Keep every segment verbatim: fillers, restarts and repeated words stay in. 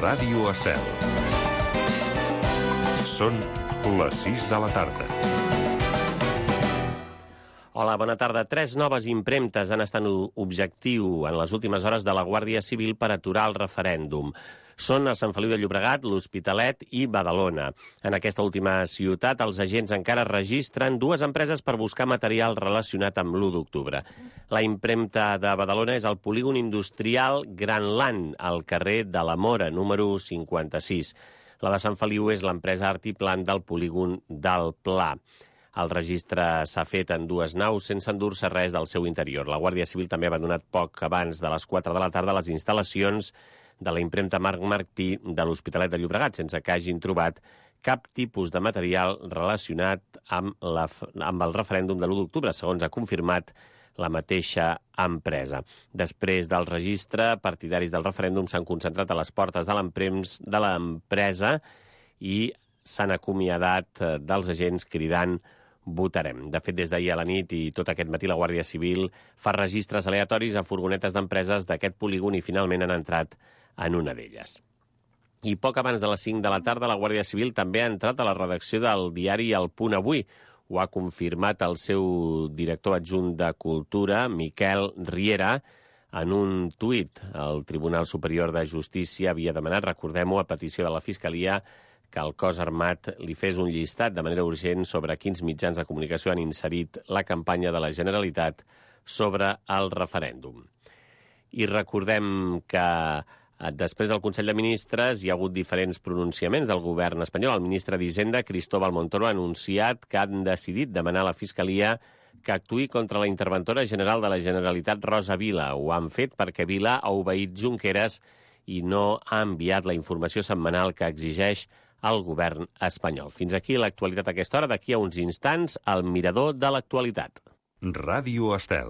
Ràdio Estel. Són les sis de la tarda. Hola, bona tarda. Tres noves impremtes han estat objectiu en les últimes hores de la Guàrdia Civil per aturar el referèndum. Són a Sant Feliu de Llobregat, l'Hospitalet i Badalona. En aquesta última ciutat, els agents encara registren dues empreses per buscar material relacionat amb l'u d'octubre. La impremta de Badalona és al polígon industrial Granland, al carrer de la Mora, número cinquanta-sis. La de Sant Feliu és l'empresa Artiplan del polígon del Pla. El registre s'ha fet en dues naus sense endur-se res del seu interior. La Guàrdia Civil també ha abandonat poc abans de les quatre de la tarda les instal·lacions de la impremta Marc Martí de l'Hospitalet de Llobregat, sense que hagin trobat cap tipus de material relacionat amb, la, amb el referèndum de l'u d'octubre, segons ha confirmat la mateixa empresa. Després del registre, partidaris del referèndum s'han concentrat a les portes de l'empresa i s'han acomiadat dels agents cridant votarem. De fet, des d'ahir a la nit i tot aquest matí la Guàrdia Civil fa registres aleatoris a furgonetes d'empreses d'aquest polígon i finalment han entrat en una d'elles. I poc abans de les cinc de la tarda, la Guàrdia Civil també ha entrat a la redacció del diari El Punt Avui. Ho ha confirmat el seu director adjunt de Cultura, Miquel Riera, en un tuit. El Tribunal Superior de Justícia havia demanat, recordem-ho, a petició de la Fiscalia, que el cos armat li fes un llistat de manera urgent sobre quins mitjans de comunicació han inserit la campanya de la Generalitat sobre el referèndum. I recordem que després del Consell de Ministres hi ha hagut diferents pronunciaments del govern espanyol. El ministre d'Hisenda, Cristóbal Montoro, ha anunciat que han decidit demanar a la Fiscalia que actuï contra la interventora general de la Generalitat, Rosa Vila. Ho han fet perquè Vila ha obeït Junqueras i no ha enviat la informació setmanal que exigeix el govern espanyol. Fins aquí l'actualitat a aquesta hora. D'aquí a uns instants, el mirador de l'actualitat. Ràdio Estel.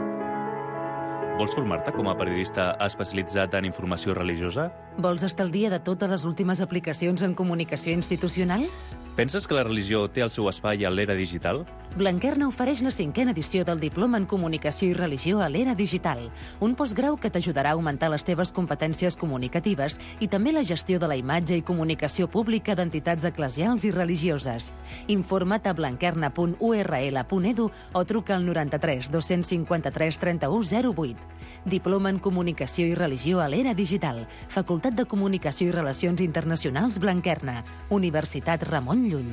Vols formar-te com a periodista especialitzat en informació religiosa? Vols estar al dia de totes les últimes aplicacions en comunicació institucional? Penses que la religió té el seu espai a l'era digital? Blanquerna ofereix la cinquena edició del Diploma en Comunicació i Religió a l'era digital, un postgrau que t'ajudarà a augmentar les teves competències comunicatives i també la gestió de la imatge i comunicació pública d'entitats eclesials i religioses. Informa't a blanquerna punt u erra ele punt edu o truca al noranta-tres dos-cents cinquanta-tres trenta-u zero vuit. Diploma en Comunicació i Religió a l'era digital. Facultat de Comunicació i Relacions Internacionals Blanquerna. Universitat Ramon Llull.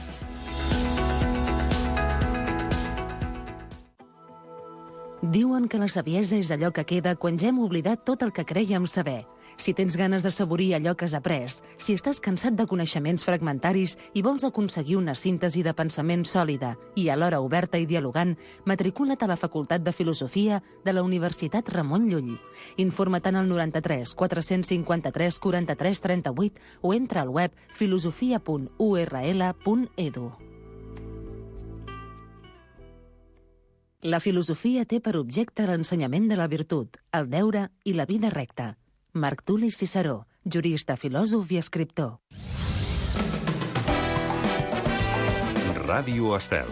Diuen que la saviesa és allò que queda quan ja hem oblidat tot el que crèiem saber. Si tens ganes d'assaborir allò que has après, si estàs cansat de coneixements fragmentaris i vols aconseguir una síntesi de pensament sòlida i alhora oberta i dialogant, matricula't a la Facultat de Filosofia de la Universitat Ramon Llull. Informa't al noranta-tres quatre-cents cinquanta-tres quaranta-tres trenta-vuit o entra al web filosofia punt u erra ele punt edu. La filosofia té per objecte l'ensenyament de la virtut, el deure i la vida recta. Marc Tul·li Ciceró, jurista, filòsof i escriptor. Ràdio Estel.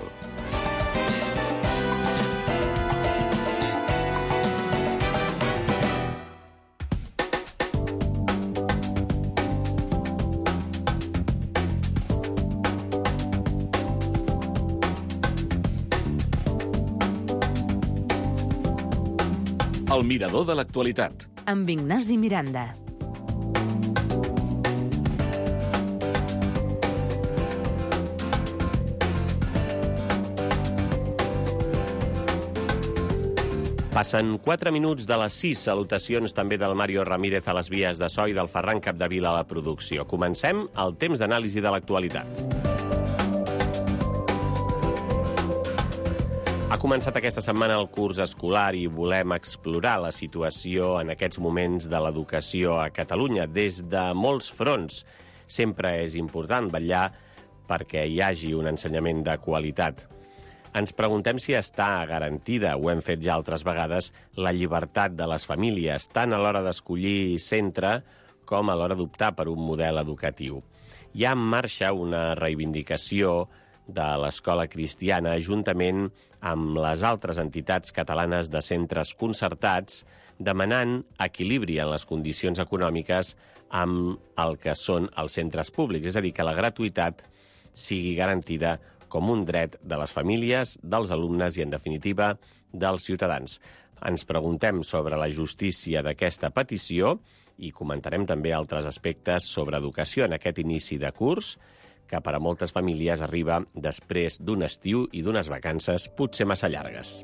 El mirador de l'actualitat. Amb Ignasi Miranda. Passen quatre minuts de les sis. Salutacions també del Mario Ramírez a les vies de so i del Ferran Capdevila a la producció. Comencem el temps d'anàlisi de l'actualitat. Ha començat aquesta setmana el curs escolar i volem explorar la situació en aquests moments de l'educació a Catalunya des de molts fronts. Sempre és important vetllar perquè hi hagi un ensenyament de qualitat. Ens preguntem si està garantida, ho hem fet ja altres vegades, la llibertat de les famílies, tant a l'hora d'escollir centre com a l'hora d'optar per un model educatiu. Hi ha en marxa una reivindicació de l'Escola Cristiana, juntament amb les altres entitats catalanes de centres concertats, demanant equilibri en les condicions econòmiques amb el que són els centres públics, és a dir, que la gratuïtat sigui garantida com un dret de les famílies, dels alumnes i, en definitiva, dels ciutadans. Ens preguntem sobre la justícia d'aquesta petició i comentarem també altres aspectes sobre educació en aquest inici de curs, que per a moltes famílies arriba després d'un estiu i d'unes vacances potser massa llargues.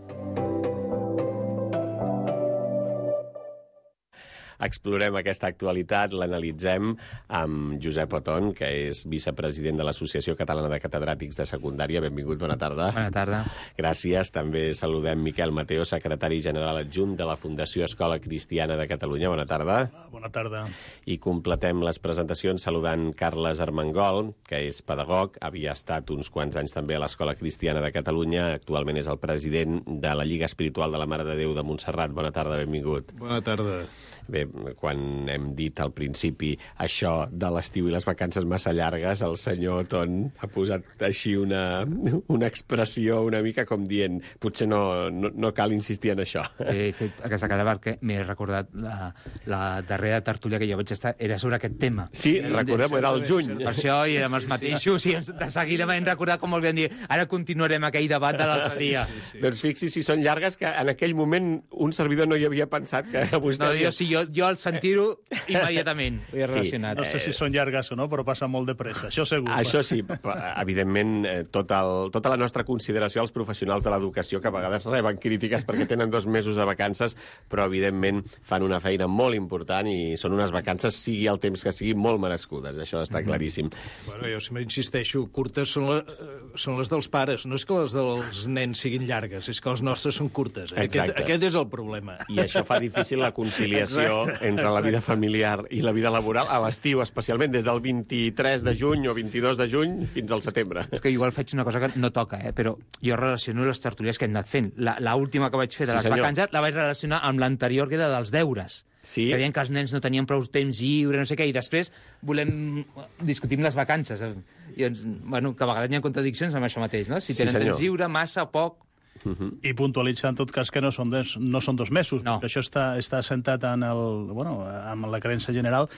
Explorem aquesta actualitat, l'analitzem amb Josep Oton, que és vicepresident de l'Associació Catalana de Catedràtics de Secundària. Benvingut, bona tarda. Bona tarda. Gràcies. També saludem Miquel Mateo, secretari general adjunt de la Fundació Escola Cristiana de Catalunya. Bona tarda. Bona tarda. I completem les presentacions saludant Carles Armengol, que és pedagog, havia estat uns quants anys també a l'Escola Cristiana de Catalunya, actualment és el president de la Lliga Espiritual de la Mare de Déu de Montserrat. Bona tarda, benvingut. Bona tarda. Bé, quan hem dit al principi això de l'estiu i les vacances massa llargues, el senyor Oton ha posat així una, una expressió una mica com dient potser no, no, no cal insistir en això. He fet aquesta cara perquè m'he recordat la, la darrera tertúlia que jo vaig estar, era sobre aquest tema. Sí, recordem, era el juny. Per això, i amb els mateixos, i de seguida m'he recordat com volien dir, ara continuarem aquell debat de l'altre dia. Sí, sí. Doncs fixi si són llargues, que en aquell moment un servidor no hi havia pensat que vostè... No, jo sí, jo, jo al sentir-ho immediatament ho he relacionat. Sí. No sé si són llargues o no, però passa molt de pressa, això segur. Això sí, evidentment, tot el, tota la nostra consideració als professionals de l'educació, que a vegades reben crítiques perquè tenen dos mesos de vacances, però evidentment fan una feina molt important i són unes vacances, sigui el temps que sigui, molt merescudes, això està claríssim. Bueno, jo sempre insisteixo, curtes són, la, són les dels pares, no és que les dels nens siguin llargues, és que les nostres són curtes. Eh? Aquest, aquest és el problema. I això fa difícil la conciliació Exacte. entre la vida familiar i la vida laboral, a l'estiu especialment, des del vint-i-tres de juny o vint-i-dos de juny fins al setembre. És que igual faig una cosa que no toca, eh? Però jo relaciono les tertúlies que hem anat fent. L'última que vaig fer de les sí, vacances la vaig relacionar amb l'anterior, que era dels deures. Sí. Que deien que els nens no tenien prou temps lliure, no sé què, i després volem discutir les vacances. I doncs, bueno, que a vegades hi ha contradiccions amb això mateix, no? Si tenen sí, temps lliure, massa, poc... Uh -huh. I puntualitza en tot cas que no són, des, no són dos mesos, no. perquè això està, està assentat en el, bueno, amb la creença general.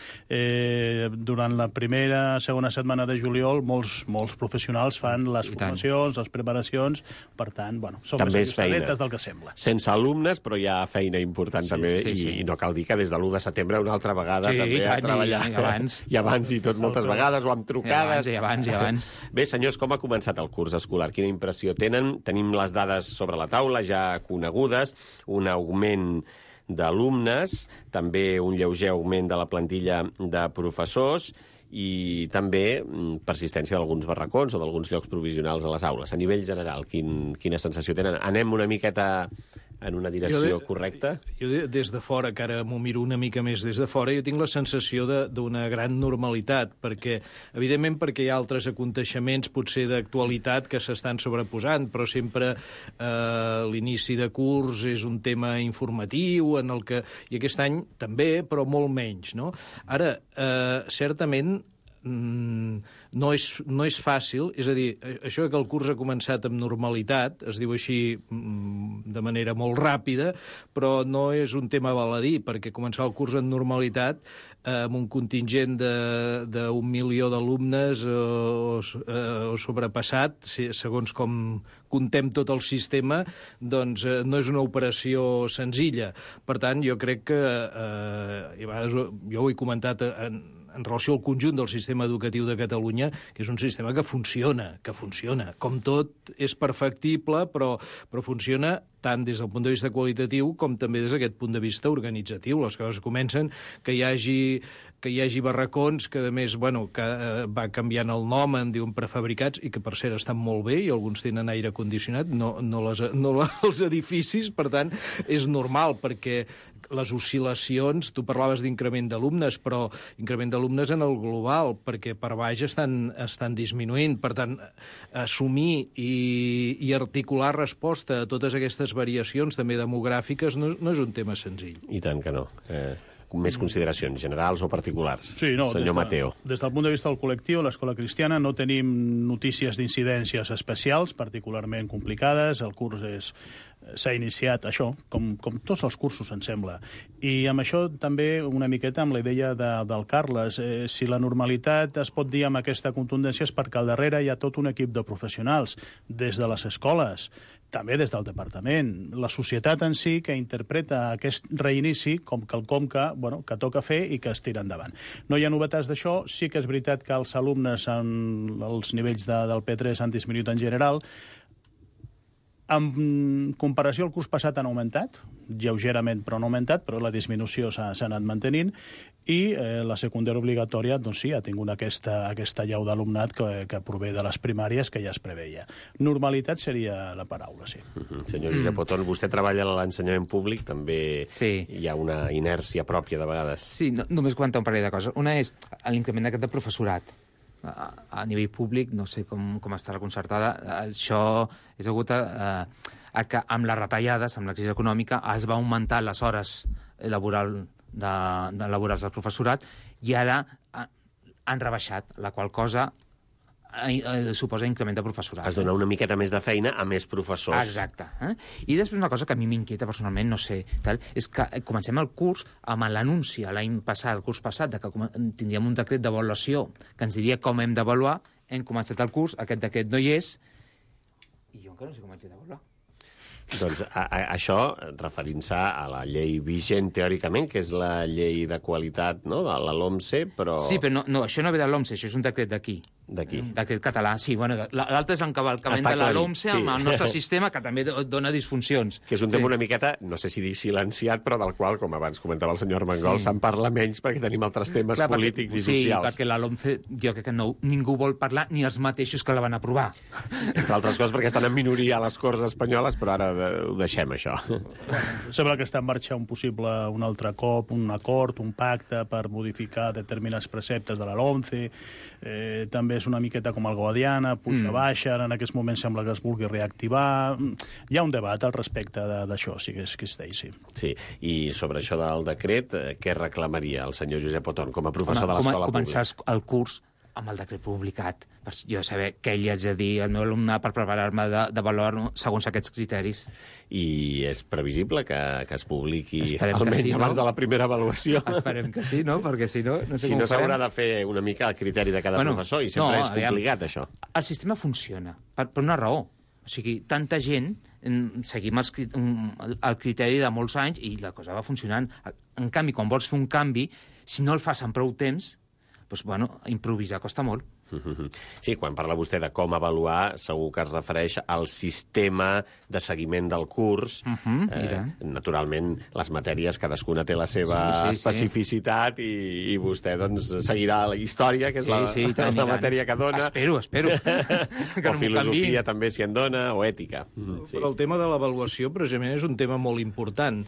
Eh, durant la primera, segona setmana de juliol, molts, molts professionals fan les I formacions, tant. les preparacions, per tant, bueno, som també les il·lustradetes del que sembla. Sense alumnes, però hi ha feina important sí, també, sí, sí. I, i no cal dir que des de l'u de setembre una altra vegada sí, també tant, a treballar. I, i abans. I abans i tot moltes vegades, o amb trucades. I abans, i abans, i abans. Bé, senyors, com ha començat el curs escolar? Quina impressió tenen? Tenim les dades sobre la taula, ja conegudes, un augment d'alumnes, també un lleuger augment de la plantilla de professors i també persistència d'alguns barracons o d'alguns llocs provisionals a les aules. A nivell general, quin, quina sensació tenen? Anem una miqueta en una direcció jo de, correcta? Jo de, des de fora, que ara m'ho miro una mica més des de fora, jo tinc la sensació d'una gran normalitat, perquè, evidentment, perquè hi ha altres aconteixements, potser d'actualitat, que s'estan sobreposant, però sempre eh, l'inici de curs és un tema informatiu, en el que, i aquest any també, però molt menys, no? Ara, eh, certament, no és, no és fàcil, és a dir, això que el curs ha començat amb normalitat, es diu així de manera molt ràpida, però no és un tema baladí, perquè començar el curs amb normalitat, eh, amb un contingent d'un milió d'alumnes o, o sobrepassat, segons com contem tot el sistema, doncs eh, no és una operació senzilla. Per tant, jo crec que, eh, i a vegades jo ho he comentat en, en relació al conjunt del sistema educatiu de Catalunya, que és un sistema que funciona, que funciona. Com tot, és perfectible, però, però funciona tant des del punt de vista qualitatiu com també des d'aquest punt de vista organitzatiu. Les coses comencen, que hi hagi, que hi hagi barracons, que a més, bueno, que eh, va canviant el nom, en diuen prefabricats, i que per cert estan molt bé, i alguns tenen aire condicionat, no, no, les, no els edificis, per tant, és normal, perquè les oscil·lacions, tu parlaves d'increment d'alumnes, però increment d'alumnes en el global, perquè per baix estan, estan disminuint. Per tant, assumir i, i articular resposta a totes aquestes variacions, també demogràfiques, no, no és un tema senzill. I tant que no. Eh... més consideracions, generals o particulars. Sí, no, senyor des de, Mateo. Des del punt de vista del col·lectiu, l'Escola Cristiana, no tenim notícies d'incidències especials, particularment complicades. El curs és s'ha iniciat, això, com, com tots els cursos, em sembla. I amb això també una miqueta amb la idea de, del Carles. Eh, si la normalitat es pot dir amb aquesta contundència és perquè al darrere hi ha tot un equip de professionals, des de les escoles, també des del departament, la societat en si que interpreta aquest reinici com quelcom que, bueno, que toca fer i que es tira endavant. No hi ha novetats d'això, sí que és veritat que els alumnes en els nivells de, del P tres han disminuït en general. En comparació al curs passat han augmentat, lleugerament però han augmentat, però la disminució s'ha anat mantenint, i eh, la secundària obligatòria, doncs sí, ha tingut aquesta, aquesta llau d'alumnat que, que prové de les primàries que ja es preveia. Normalitat seria la paraula, sí. Uh-huh. Senyor Josep Oton, vostè treballa a l'ensenyament públic, també sí. Hi ha una inèrcia pròpia de vegades. Sí, no, només comentar un parell de coses. Una és l'increment d'aquest de professorat. A, a nivell públic, no sé com, com està la concertada, això és degut a, a que amb les retallades, amb la crisi econòmica, es va augmentar les hores laboral de, de laborals del professorat i ara han rebaixat, la qual cosa eh, eh, suposa increment de professorat. Es dona una miqueta més de feina a més professors. Exacte. Eh? I després una cosa que a mi m'inquieta personalment, no sé, tal, és que comencem el curs amb l'anunci l'any passat, el curs passat, de que tindríem un decret d'avaluació que ens diria com hem d'avaluar, hem començat el curs, aquest decret no hi és, i jo encara no sé com haig d'avaluar. Doncs a, a, això, referint-se a la llei vigent, teòricament, que és la llei de qualitat, no?, de la LOMCE, però... Sí, però no, no, això no ve de l'OMCE, això és un decret d'aquí. D'aquí. Decret català, sí. Bueno, l'altre és l'encavalcament de la LOMCE sí. Amb el nostre sistema, que també dona disfuncions. Que és un tema sí. una miqueta, no sé si dir silenciat, però del qual, com abans comentava el senyor Armengol, sí. se'n parla menys perquè tenim altres temes Clar, polítics perquè, i socials. Sí, perquè la LOMCE, jo crec que no, ningú vol parlar, ni els mateixos que la van aprovar. Entre altres coses perquè estan en minoria a les Corts espanyoles, però ara ho deixem, això. Sembla que està en marxa un possible, un altre cop, un acord, un pacte per modificar determinats preceptes de la LOMCE. Eh, també és una miqueta com el Guadiana, puja mm. baixa, en aquest moment sembla que es vulgui reactivar. Hi ha un debat al respecte d'això, sí que existeix, sí. Sí, i sobre això del decret, eh, què reclamaria el senyor Josep Oton com a professor Home, de l'escola pública? Començar el curs amb el decret publicat, per jo saber què li haig de dir al meu alumne per preparar-me d'avaluar segons aquests criteris. I és previsible que, que es publiqui Esperem almenys sí, abans no? de la primera avaluació? Esperem que sí, no? Perquè si no... no sé si com no s'haurà de fer una mica el criteri de cada bueno, professor, i sempre no, és complicat, aviam, això. El sistema funciona, per, per una raó. O sigui, tanta gent, seguim els, el criteri de molts anys i la cosa va funcionant. En canvi, quan vols fer un canvi, si no el fas en prou temps, doncs, bueno, improvisar costa molt. Sí, quan parla vostè de com avaluar, segur que es refereix al sistema de seguiment del curs. Uh -huh, eh, naturalment, les matèries, cadascuna té la seva sí, sí, especificitat sí. I, i vostè doncs, seguirà la història, que és sí, la, sí, tant, la matèria que dona. Espero, espero. que o no filosofia també s'hi en dona, o ètica. Mm, sí. Però el tema de l'avaluació, precisament, és un tema molt important.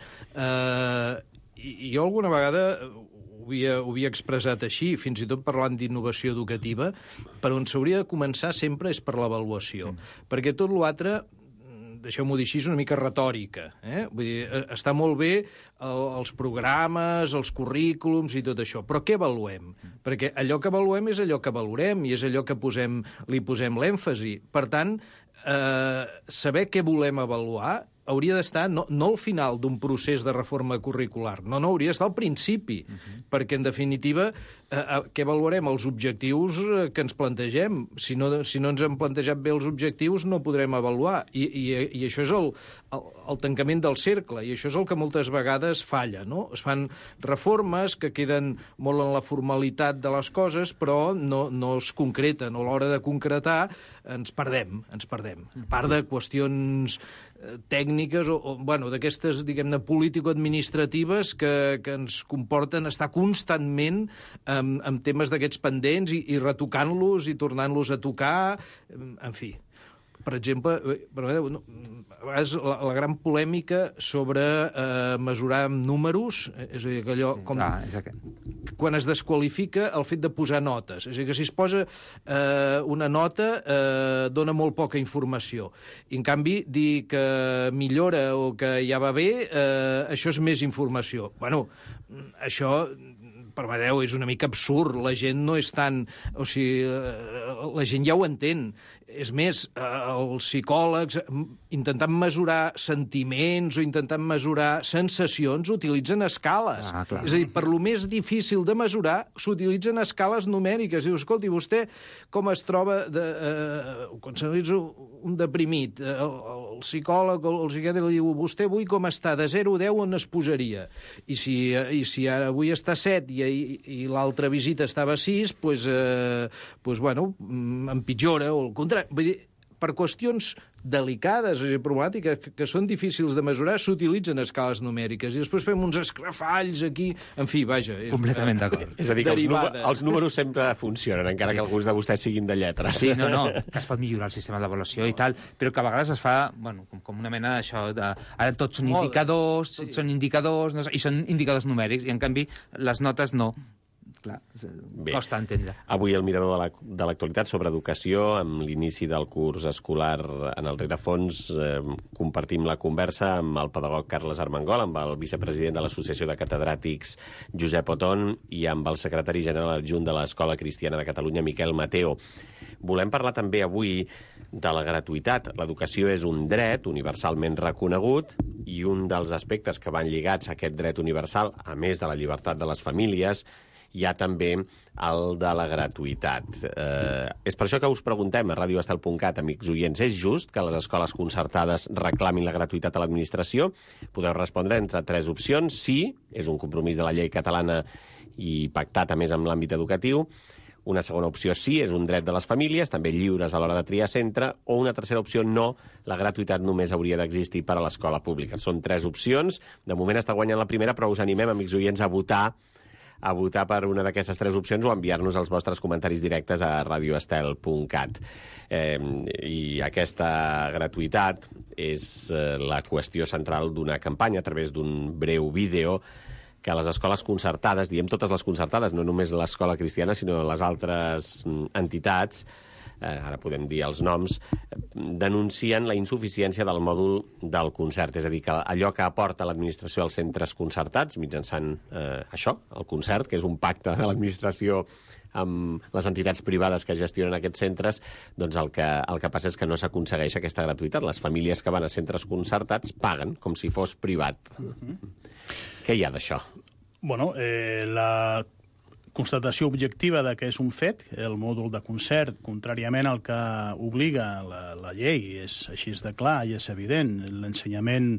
Uh, i, jo alguna vegada... Ho havia, ho havia expressat així, fins i tot parlant d'innovació educativa, per on s'hauria de començar sempre és per l'avaluació. Mm. Perquè tot l'altre, deixeu-m'ho dir així, és una mica retòrica. Eh? Vull dir, està molt bé el, els programes, els currículums i tot això, però què avaluem? Mm. Perquè allò que avaluem és allò que valorem i és allò que posem, li posem l'èmfasi. Per tant, eh, saber què volem avaluar hauria d'estar no, no al final d'un procés de reforma curricular, no, no, hauria d'estar al principi, uh-huh. perquè, en definitiva, eh, què avaluarem? Els objectius que ens plantegem. Si no, si no ens hem plantejat bé els objectius, no podrem avaluar. I, i, i això és el, el, el tancament del cercle, i això és el que moltes vegades falla, no? Es fan reformes que queden molt en la formalitat de les coses, però no, no es concreten, o a l'hora de concretar ens perdem, ens perdem. A part de qüestions tècniques o, o bueno, d'aquestes, diguem-ne, político-administratives que, que ens comporten estar constantment amb, amb temes d'aquests pendents i, i retocant-los i tornant-los a tocar, en fi. Per exemple, a vegades la, la gran polèmica sobre eh, mesurar amb números, és a dir, allò, sí, com, clar, és quan es desqualifica el fet de posar notes. És a dir, que si es posa eh, una nota eh, dona molt poca informació. I, en canvi, dir que millora o que ja va bé, eh, això és més informació. Bueno, això, permeteu, és una mica absurd. La gent no és tan... O sigui, la gent ja ho entén. És més, els psicòlegs, intentant mesurar sentiments o intentant mesurar sensacions, utilitzen escales. Ah, clar. És a dir, per lo més difícil de mesurar, s'utilitzen escales numèriques. Diu, escolti, vostè com es troba... De, eh, quan s'analitza un deprimit, el, el psicòleg o el psiquiatre li diu, vostè avui com està? De zero a deu on es posaria? I si, i si ara avui està set i, i, i l'altra visita estava a sis, doncs, eh, pues, bueno, empitjora, o al contrari. Vull dir, per qüestions delicades, o sigui, problemàtiques, que, que són difícils de mesurar, s'utilitzen escales numèriques i després fem uns escrafalls aquí... En fi, vaja... Completament d'acord. És a dir, que els, númer, els números sempre funcionen, encara que alguns de vostès siguin de lletres. Sí, no, no, que es pot millorar el sistema d'avaluació i tal, però que a vegades es fa, bueno, com, com una mena d'això, de... ara tots són indicadors, tots són indicadors, no sé, i són indicadors numèrics, i en canvi les notes no. Clar, costa entendre. Avui el mirador de l'actualitat sobre educació, amb l'inici del curs escolar en el rerefons, eh, compartim la conversa amb el pedagog Carles Armengol, amb el vicepresident de l'Associació de Catedràtics Josep Oton i amb el secretari general adjunt de l'Escola Cristiana de Catalunya, Miquel Mateo. Volem parlar també avui de la gratuïtat. L'educació és un dret universalment reconegut i un dels aspectes que van lligats a aquest dret universal, a més de la llibertat de les famílies, hi ha també el de la gratuïtat. Eh, és per això que us preguntem a radio estel punt cat, amics oients, és just que les escoles concertades reclamin la gratuïtat a l'administració? Podeu respondre entre tres opcions. Sí, és un compromís de la llei catalana i pactat, a més, amb l'àmbit educatiu. Una segona opció, sí, és un dret de les famílies, també lliures a l'hora de triar centre. O una tercera opció, no, la gratuïtat només hauria d'existir per a l'escola pública. Són tres opcions. De moment està guanyant la primera, però us animem, amics oients, a votar a votar per una d'aquestes tres opcions o enviar-nos els vostres comentaris directes a radio estel punt cat. Eh, I aquesta gratuïtat és eh, la qüestió central d'una campanya a través d'un breu vídeo que a les escoles concertades, diem totes les concertades, no només l'escola cristiana, sinó les altres entitats, eh, ara podem dir els noms, denuncien la insuficiència del mòdul del concert. És a dir, que allò que aporta l'administració als centres concertats, mitjançant eh, això, el concert, que és un pacte de l'administració amb les entitats privades que gestionen aquests centres, doncs el que, el que passa és que no s'aconsegueix aquesta gratuïtat. Les famílies que van a centres concertats paguen com si fos privat. Uh-huh. Què hi ha d'això? Bueno, eh, la constatació objectiva de que és un fet, el mòdul de concert, contràriament al que obliga la, la llei, és així de clar i és evident. L'ensenyament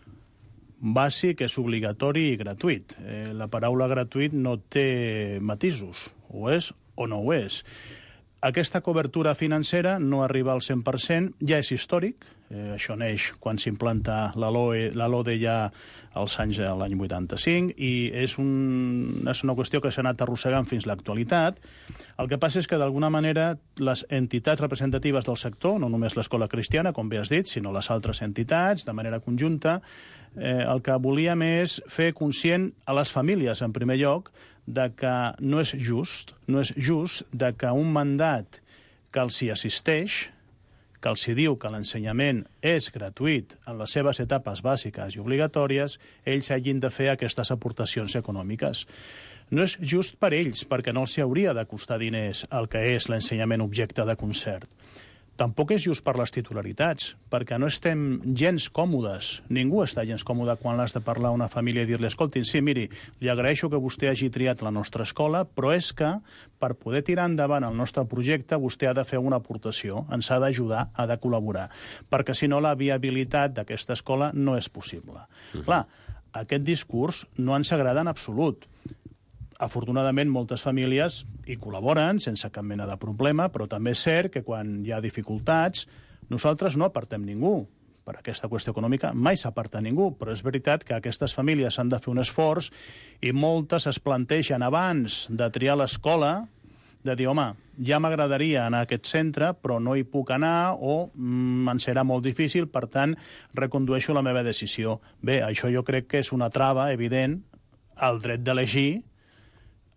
bàsic és obligatori i gratuït. Eh, la paraula gratuït no té matisos, o és o no ho és. Aquesta cobertura financera no arriba al cent per cent, ja és històric, eh, això neix quan s'implanta la LOE, la LODE ja als anys de l'any vuitanta-cinc, i és, un, és una qüestió que s'ha anat arrossegant fins l'actualitat. El que passa és que, d'alguna manera, les entitats representatives del sector, no només l'Escola Cristiana, com bé has dit, sinó les altres entitats, de manera conjunta, eh, el que volíem és fer conscient a les famílies, en primer lloc, de que no és just, no és just de que un mandat que els hi assisteix, que els hi diu que l'ensenyament és gratuït en les seves etapes bàsiques i obligatòries, ells hagin de fer aquestes aportacions econòmiques. No és just per ells, perquè no els hauria de costar diners el que és l'ensenyament objecte de concert. Tampoc és just per les titularitats, perquè no estem gens còmodes. Ningú està gens còmode quan l'has de parlar a una família i dir-li, escolti, sí, miri, li agraeixo que vostè hagi triat la nostra escola, però és que per poder tirar endavant el nostre projecte vostè ha de fer una aportació, ens ha d'ajudar, ha de col·laborar, perquè si no la viabilitat d'aquesta escola no és possible. Uh-huh. Clar, aquest discurs no ens agrada en absolut. Afortunadament, moltes famílies hi col·laboren sense cap mena de problema, però també és cert que quan hi ha dificultats nosaltres no apartem ningú. Per aquesta qüestió econòmica mai s'aparta ningú, però és veritat que aquestes famílies han de fer un esforç i moltes es plantegen abans de triar l'escola de dir, home, ja m'agradaria anar a aquest centre, però no hi puc anar o mm, em serà molt difícil, per tant, recondueixo la meva decisió. Bé, això jo crec que és una trava evident al dret d'elegir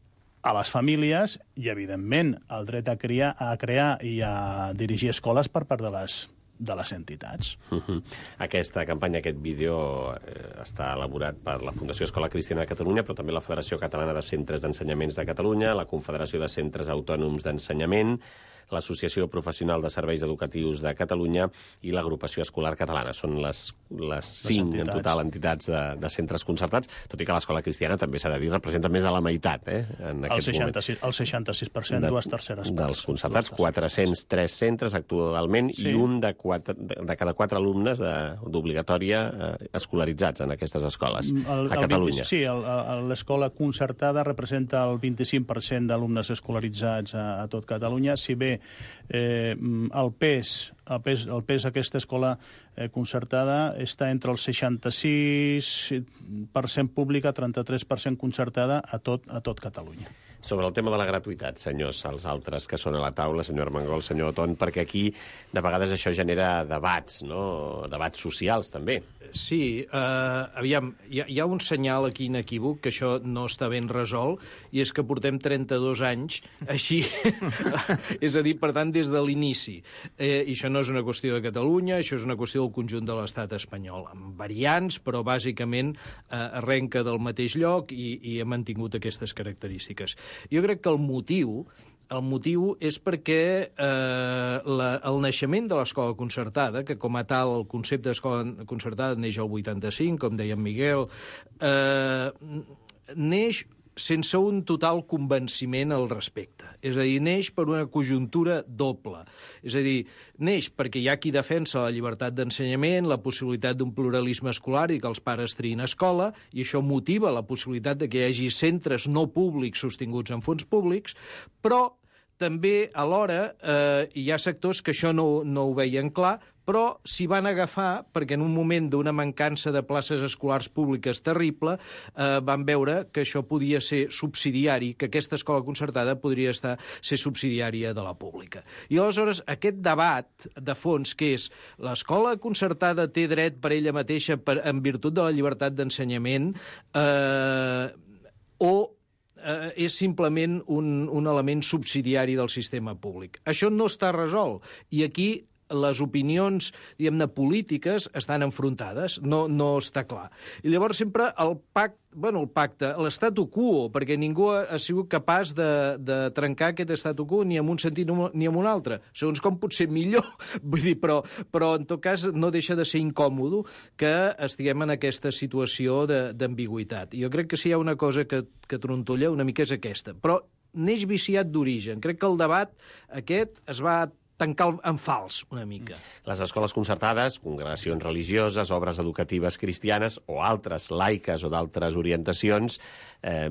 a les famílies i, evidentment, el dret a crear, a crear i a dirigir escoles per part de les de les entitats. Uh-huh. Aquesta campanya, aquest vídeo, eh, està elaborat per la Fundació Escola Cristiana de Catalunya, però també la Federació Catalana de Centres d'Ensenyaments de Catalunya, la Confederació de Centres Autònoms d'Ensenyament, l'Associació Professional de Serveis Educatius de Catalunya i l'Agrupació Escolar Catalana. Són les, les cinc, en total, entitats de, de centres concertats, tot i que l'Escola Cristiana també s'ha de dir, representa més de la meitat, eh, en aquests el seixanta-sis, el seixanta-sis per cent de, dues terceres parts. Dels concertats, quatre-cents tres centres actualment, sí. I un de, quatre, de cada quatre alumnes d'obligatòria eh, escolaritzats en aquestes escoles, el, a Catalunya. El vint, sí, l'escola concertada representa el vint-i-cinc per cent d'alumnes escolaritzats a, a tot Catalunya, si bé Eh, el pes, el pes, el pes d'aquesta escola eh, concertada està entre el seixanta-sis per cent pública, trenta-tres per cent concertada a tot, a tot Catalunya. Sobre el tema de la gratuïtat, senyors, els altres que són a la taula, senyor Armengol, senyor Oton, perquè aquí de vegades això genera debats, no? Debats socials, també. Sí, eh, aviam, hi ha, hi ha un senyal aquí inequívoc que això no està ben resolt, i és que portem trenta-dos anys així, és a dir, per tant, des de l'inici. Eh, I això no és una qüestió de Catalunya, això és una qüestió del conjunt de l'estat espanyol, amb variants, però bàsicament eh, arrenca del mateix lloc i, i ha mantingut aquestes característiques. Jo crec que el motiu El motiu és perquè eh, la, el naixement de l'escola concertada, que com a tal el concepte d'escola concertada neix al vuitanta-cinc, com deia en Miguel, eh, neix sense un total convenciment al respecte. És a dir, neix per una conjuntura doble. És a dir, neix perquè hi ha qui defensa la llibertat d'ensenyament, la possibilitat d'un pluralisme escolar i que els pares triïn escola, i això motiva la possibilitat de que hi hagi centres no públics sostinguts en fons públics, però també alhora eh, hi ha sectors que això no, no ho veien clar, però s'hi van agafar perquè en un moment d'una mancança de places escolars públiques terrible eh, van veure que això podia ser subsidiari, que aquesta escola concertada podria estar ser subsidiària de la pública. I aleshores aquest debat de fons, que és l'escola concertada té dret per ella mateixa per, en virtut de la llibertat d'ensenyament eh, o eh, és simplement un, un element subsidiari del sistema públic. Això no està resolt, i aquí les opinions, diguem-ne, polítiques estan enfrontades, no, no està clar. I llavors sempre el pacte, bueno, el pacte, l'estatu quo, perquè ningú ha, ha sigut capaç de, de trencar aquest estatu quo ni en un sentit ni en un altre, segons com pot ser millor, vull dir, però, però en tot cas no deixa de ser incòmodo que estiguem en aquesta situació d'ambigüitat. Jo crec que si hi ha una cosa que, que trontolla una mica és aquesta, però neix viciat d'origen. Crec que el debat aquest es va tancar en fals, una mica. Les escoles concertades, congregacions religioses, obres educatives cristianes o altres laiques o d'altres orientacions eh,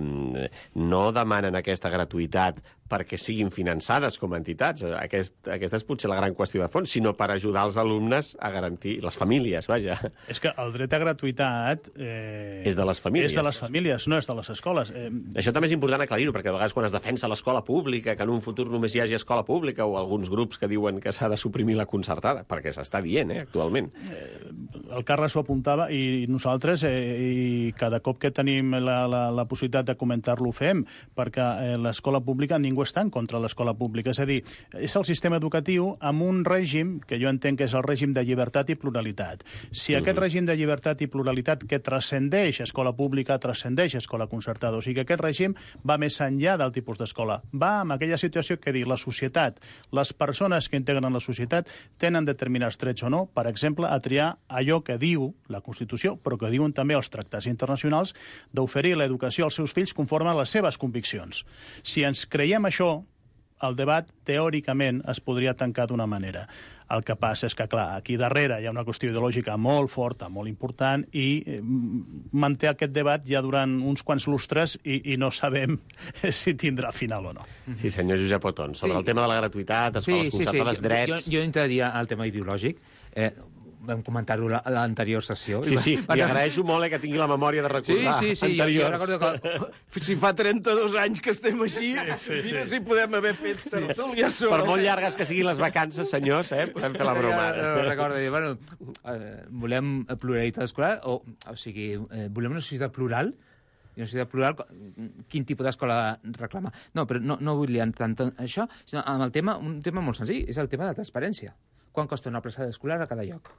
no demanen aquesta gratuïtat perquè siguin finançades com a entitats. Aquest, aquesta és potser la gran qüestió de fons, sinó per ajudar els alumnes a garantir, les famílies, vaja. És que el dret a gratuïtat eh, és de les famílies. És de les famílies, no és de les escoles. Eh... Això també és important aclarir-ho, perquè a vegades quan es defensa l'escola pública, que en un futur només hi hagi escola pública, o alguns grups que diuen que s'ha de suprimir la concertada, perquè s'està dient, eh, actualment. Eh, el Carles ho apuntava, i nosaltres, eh, i cada cop que tenim la, la, la possibilitat de comentar-lo, ho fem, perquè eh, l'escola pública ningú està en contra de l'escola pública. És a dir, és el sistema educatiu amb un règim que jo entenc que és el règim de llibertat i pluralitat. Si mm. aquest règim de llibertat i pluralitat que transcendeix escola pública, transcendeix escola concertada, o sigui que aquest règim va més enllà del tipus d'escola. Va amb aquella situació que dir la societat, les persones que integren la societat tenen determinats drets o no, per exemple, a triar allò que diu la Constitució, però que diuen també els tractats internacionals, d'oferir l'educació als seus fills conforme a les seves conviccions. Si ens creiem això, el debat, teòricament, es podria tancar d'una manera. El que passa és que, clar, aquí darrere hi ha una qüestió ideològica molt forta, molt important, i eh, manté aquest debat ja durant uns quants lustres i, i no sabem si tindrà final o no. Sí, senyor Josep Oton, sobre sí. el tema de la gratuïtat, escoles sí, concertades, sí, sí. drets... Jo, jo entraria al tema ideològic. Eh, vam comentar-ho a l'anterior sessió. Sí, sí, li agraeixo molt eh, que tingui la memòria de recordar sí, sí, sí, anteriors. Jo, jo recordo que... Si fa trenta-dos anys que estem així, sí, sí, mira sí. si podem haver fet tertúlia sobre... Per molt llargues que siguin les vacances, senyors, eh, podem fer la broma. Ja, no, recordo, bueno, eh, volem pluralitat escolar, o, o sigui, eh, volem una societat plural, I una societat plural, quin tipus d'escola reclama? No, però no, no vull liar tant això, sinó amb el tema, un tema molt senzill, és el tema de transparència. Quan costa una plaça escolar a cada lloc?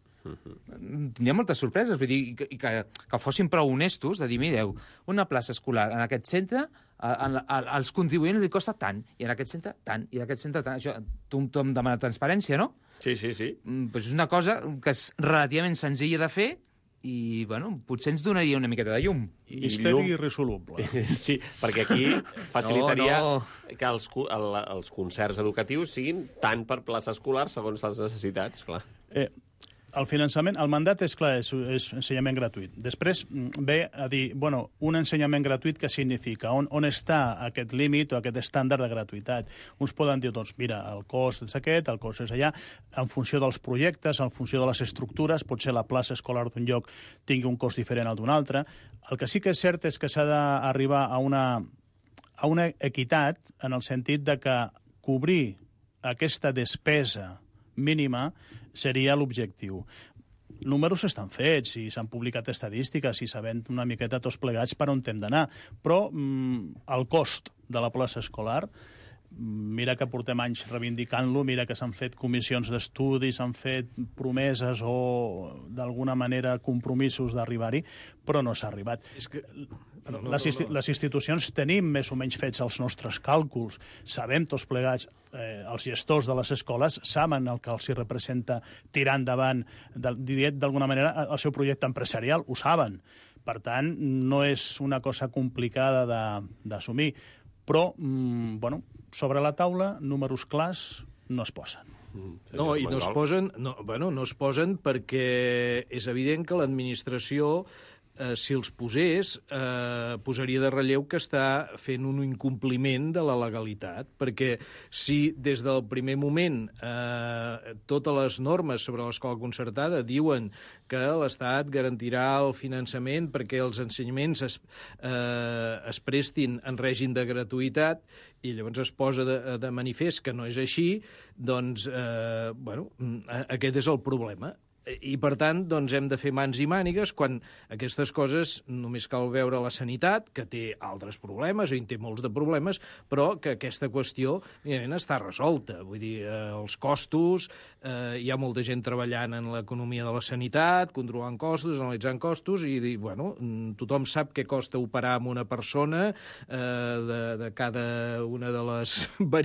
Uh-huh. Tindria moltes sorpreses, vull dir, que, que, que fossin prou honestos de dir, mireu, una plaça escolar en aquest centre a, a, a, als contribuents li costa tant, i en aquest centre tant, i en aquest centre tant. Això, tu, tu em demana transparència, no? Sí, sí, sí. Mm, pues és una cosa que és relativament senzilla de fer i, bueno, potser ens donaria una miqueta de llum. Misteri irresoluble. Sí, perquè aquí facilitaria no, no. que els, el, els concerts educatius siguin tant per plaça escolar segons les necessitats, clar. Eh, El finançament, el mandat és clar, és, és ensenyament gratuït. Després ve a dir, bueno, un ensenyament gratuït què significa? On, on està aquest límit o aquest estàndard de gratuïtat? Uns poden dir, doncs, mira, el cost és aquest, el cost és allà, en funció dels projectes, en funció de les estructures, potser la plaça escolar d'un lloc tingui un cost diferent al d'un altre. El que sí que és cert és que s'ha d'arribar a una, a una equitat en el sentit de que cobrir aquesta despesa mínima seria l'objectiu. Números estan fets i s'han publicat estadístiques i sabem una miqueta tots plegats per on hem d'anar, però mm, el cost de la plaça escolar, mira que portem anys reivindicant-lo, mira que s'han fet comissions d'estudi, s'han fet promeses o d'alguna manera compromisos d'arribar-hi, però no s'ha arribat. És que no, no, les, insti- no, no. les institucions tenim més o menys fets els nostres càlculs, sabem tots plegats, eh, els gestors de les escoles saben el que els hi representa tirar endavant, d'alguna manera, el seu projecte empresarial, ho saben. Per tant, no és una cosa complicada d'assumir. Però, mm, bueno, sobre la taula, números clars no es posen. No, i no es posen, no, bueno, no es posen perquè és evident que l'administració, eh, si els posés, eh, posaria de relleu que està fent un incompliment de la legalitat, perquè si des del primer moment eh, totes les normes sobre l'escola concertada diuen que l'Estat garantirà el finançament perquè els ensenyaments es, eh, es prestin en règim de gratuïtat i llavors es posa de, de manifest que no és així, doncs, eh, bueno, aquest és el problema. I, per tant, doncs, hem de fer mans i mànigues quan aquestes coses només cal veure la sanitat, que té altres problemes, o en té molts de problemes, però que aquesta qüestió evidentment està resolta. Vull dir, eh, els costos, eh, hi ha molta gent treballant en l'economia de la sanitat, controlant costos, analitzant costos, i dir, bueno, tothom sap què costa operar amb una persona eh, de, de cada una de les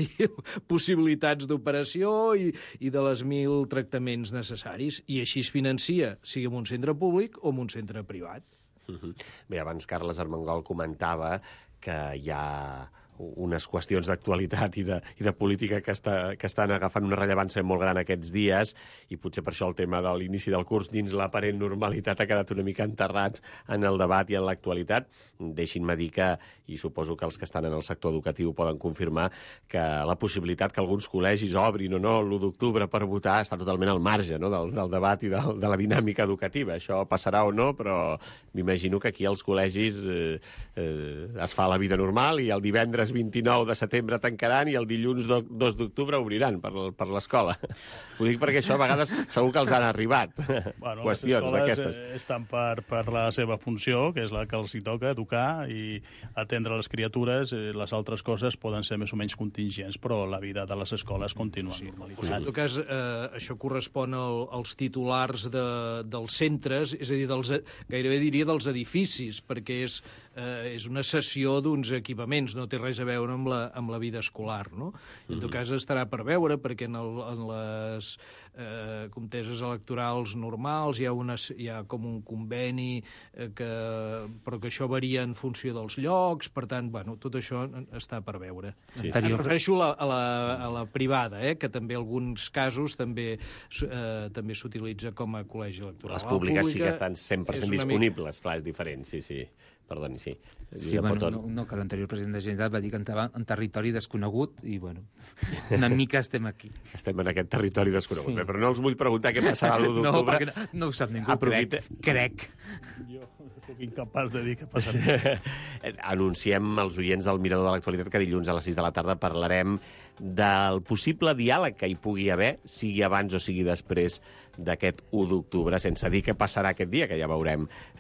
possibilitats d'operació i, i de les mil tractaments necessaris. I així es financia, sigui en un centre públic o en un centre privat. Uh-huh. Bé, abans Carles Armengol comentava que hi ha unes qüestions d'actualitat i, de, i de política que, està, que estan agafant una rellevància molt gran aquests dies, i potser per això el tema de l'inici del curs dins l'aparent normalitat ha quedat una mica enterrat en el debat i en l'actualitat. Deixin-me dir que, i suposo que els que estan en el sector educatiu poden confirmar, que la possibilitat que alguns col·legis obrin o no l'u d'octubre per votar està totalment al marge, no?, del, del debat i del, de la dinàmica educativa. Això passarà o no, però m'imagino que aquí als col·legis eh, eh, es fa la vida normal i el divendres vint-i-nou de setembre tancaran i el dilluns dos d'octubre obriran per, per l'escola. Ho dic perquè això a vegades segur que els han arribat. Bueno, qüestions d'aquestes. Les escoles estan per, per la seva funció, que és la que els hi toca, educar i atendre les criatures. Les altres coses poden ser més o menys contingents, però la vida de les escoles continua sí, normalitzant. En tot cas, eh, això correspon al, als titulars de, dels centres, és a dir, dels, gairebé diria dels edificis, perquè és, eh, és una cessió d'uns equipaments, no té res a veure amb la, amb la vida escolar, no? En tot cas estarà per veure, perquè en, el, en les eh, conteses electorals normals hi ha, una, hi ha com un conveni eh, que, però que això varia en funció dels llocs, per tant, bueno, tot això està per veure. Sí. Em refereixo a la, a, la, a la privada, eh, que també en alguns casos també eh, també s'utilitza com a col·legi electoral. Les públiques sí que estan cent per cent disponibles, mica... clar, és diferent, sí, sí. Perdoni, sí. Sí, bueno, no, no, que l'anterior president de la Generalitat va dir que estava en territori desconegut i, bueno, una mica estem aquí. Estem en aquest territori desconegut. Sí. Bé, però no els vull preguntar què passarà l'u d'octubre. No, perquè no, no ho sap ningú, Aprofite... crec. crec. Jo soc incapaç de dir què passarà. Anunciem als oients del Mirador de l'Actualitat que dilluns a les sis de la tarda parlarem del possible diàleg que hi pugui haver, sigui abans o sigui després d'aquest u d'octubre, sense dir què passarà aquest dia, que ja veurem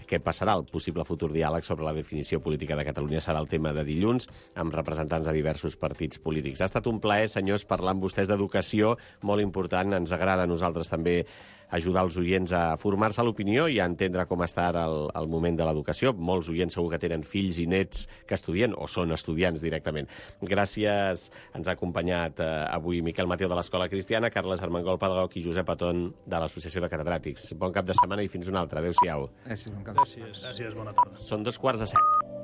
què passarà. El possible futur diàleg sobre la definició política de Catalunya serà el tema de dilluns, amb representants de diversos partits polítics. Ha estat un plaer, senyors, parlar amb vostès d'educació, molt important. Ens agrada a nosaltres també ajudar els oients a formar-se l'opinió i a entendre com està ara el, el moment de l'educació. Molts oients segur que tenen fills i nets que estudien o són estudiants directament. Gràcies. Ens ha acompanyat eh, avui Miquel Mateu de l'Escola Cristiana, Carles Armengol, pedagog, i Josep Aton de l'Associació de Catedràtics. Bon cap de setmana i fins una altra. Adéu-siau. Gràcies, bon cap. Gràcies. Gràcies, bona tarda. Són dos quarts de set.